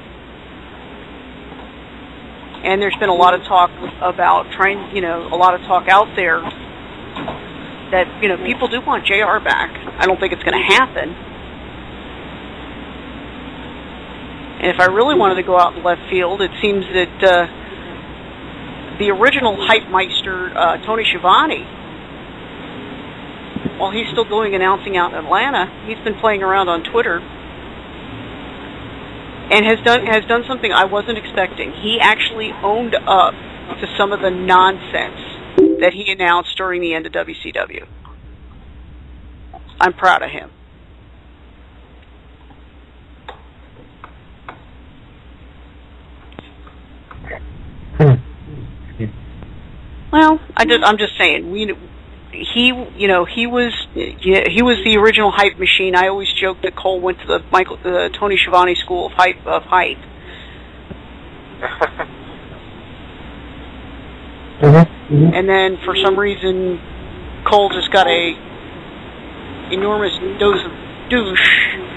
S5: And there's been a lot of talk about trying, you know, a lot of talk out there that, you know, people do want J R back. I don't think it's going to happen. And if I really wanted to go out in left field, it seems that uh, the original Hype Meister, uh, Tony Schiavone, while he's still doing announcing out in Atlanta, he's been playing around on Twitter and has done has done something I wasn't expecting. He actually owned up to some of the nonsense that he announced during the end of W C W. I'm proud of him. Well, I just, I'm just saying, we, he, you know, he was, he was the original hype machine. I always joke that Cole went to the Michael, the Tony Schiavone school of hype, of hype. Mm-hmm. And then for some reason, Cole just got a enormous dose of douche.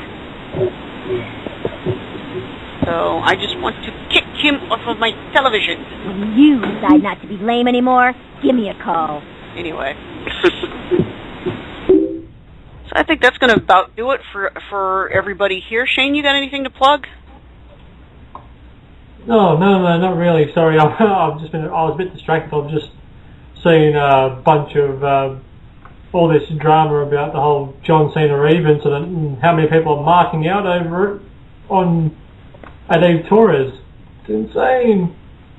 S5: So I just want to kick him off of my television.
S18: When you decide not to be lame anymore, give me a call.
S5: Anyway. So I think that's going to about do it for for everybody here. Shane, you got anything to plug?
S8: No, no, no, not really. Sorry, I've, I've just been. I was a bit distracted. I've just seen a bunch of uh, all this drama about the whole John Cena event and how many people are marking out over it on Ade Torres. It's insane.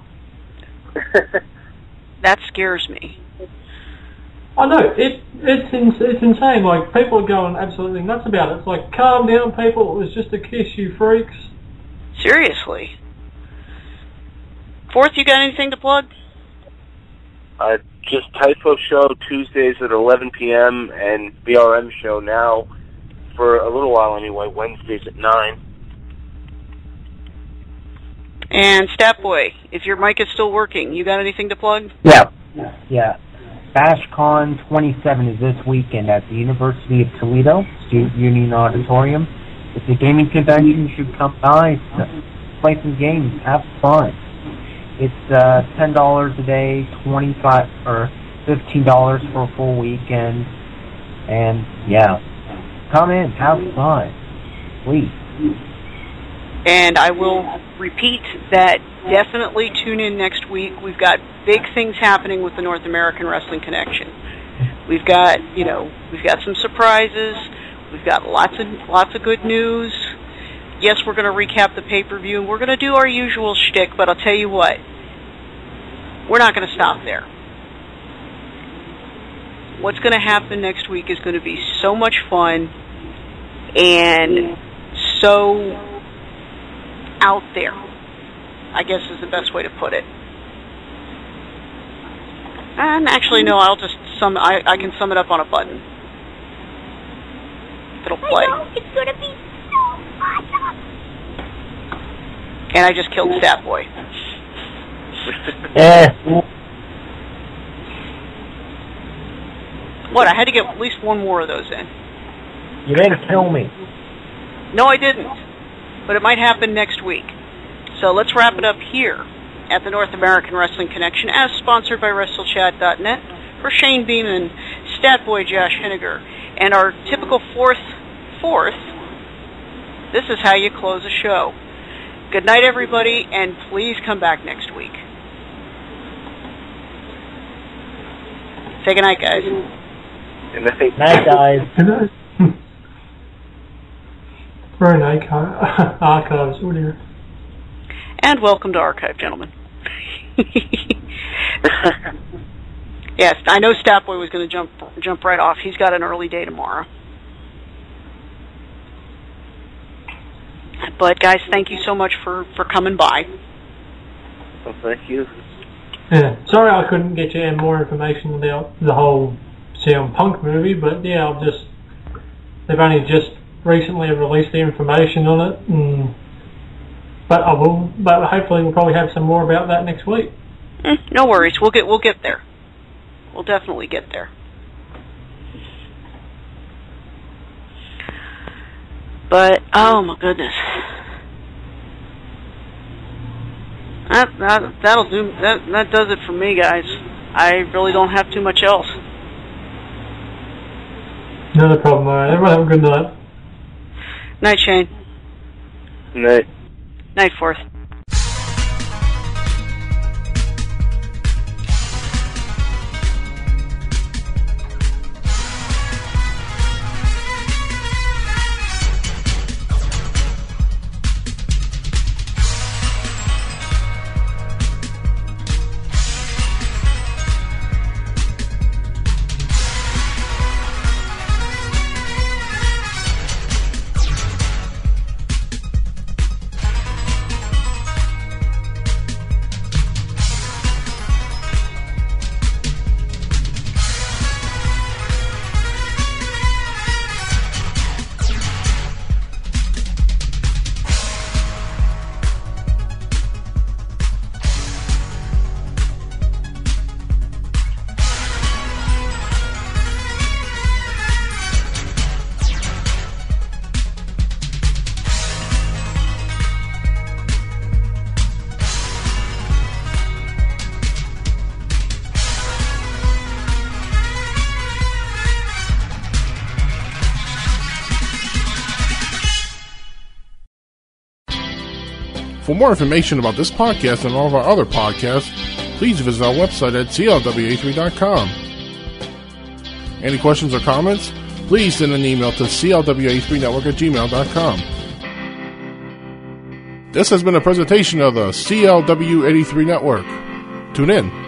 S5: That scares me.
S8: I know, it it's ins- it's insane. Like, people are going absolutely nuts about it. It's like, calm down, people. It was just a kiss, you freaks.
S5: Seriously. Fourth, you got anything to plug?
S7: Uh, just Typho Show Tuesdays at eleven p.m. and B R M Show now, for a little while anyway, Wednesdays at nine.
S5: And Statboy, if your mic is still working, you got anything to plug?
S6: Yeah. Yeah. BashCon twenty-seven is this weekend at the University of Toledo, Student Union Auditorium. It's a gaming convention. You should come by, play some games, have fun. It's uh, ten dollars a day, twenty-five or fifteen dollars for a full weekend, and yeah, come in, have fun, please.
S5: And I will repeat that definitely tune in next week. We've got big things happening with the North American Wrestling Connection. We've got, you know, we've got some surprises. We've got lots of lots of good news. Yes, we're going to recap the pay-per-view, and we're going to do our usual shtick, but I'll tell you what, we're not going to stop there. What's going to happen next week is going to be so much fun and so out there, I guess is the best way to put it. And actually, no, I'll just sum. I, I can sum it up on a button. It'll play.
S18: I know, it's gonna be so awesome.
S5: And I just killed Statboy.
S6: Eh.
S5: What? I had to get at least one more of those in.
S6: You didn't kill me.
S5: No, I didn't. But it might happen next week. So let's wrap it up here at the North American Wrestling Connection, as sponsored by WrestleChat dot net. For Shane Beeman, Statboy Josh Henniger, and our typical fourth, fourth, this is how you close a show. Good night, everybody, and please come back next week. Say good night, guys.
S7: Good night.
S6: Night, guys.
S8: Good night. Very nice archives, oh dear.
S5: And welcome to Archive, gentlemen. Yes, I know Statboy was going to jump jump right off. He's got an early day tomorrow. But guys, thank you so much for, for coming by.
S7: Well, thank you.
S8: Yeah, sorry I couldn't get you any more information about the whole C M Punk movie, but yeah, I'll just, they've only just recently released the information on it, and, but I will, but hopefully we'll probably have some more about that next week.
S5: Mm, no worries, we'll get, we'll get there. We'll definitely get there. But, oh my goodness. That, that, that'll do, that, that does it for me, guys. I really don't have too much else.
S8: Not a problem, alright. Everyone have a good night.
S5: Night, Shane.
S7: Night.
S5: Night, Forth.
S16: For more information about this podcast and all of our other podcasts, please visit our website at C L W A three dot com. Any questions or comments? Please send an email to C L W A three network at gmail dot com. This has been a presentation of the C L W eighty-three Network. Tune in.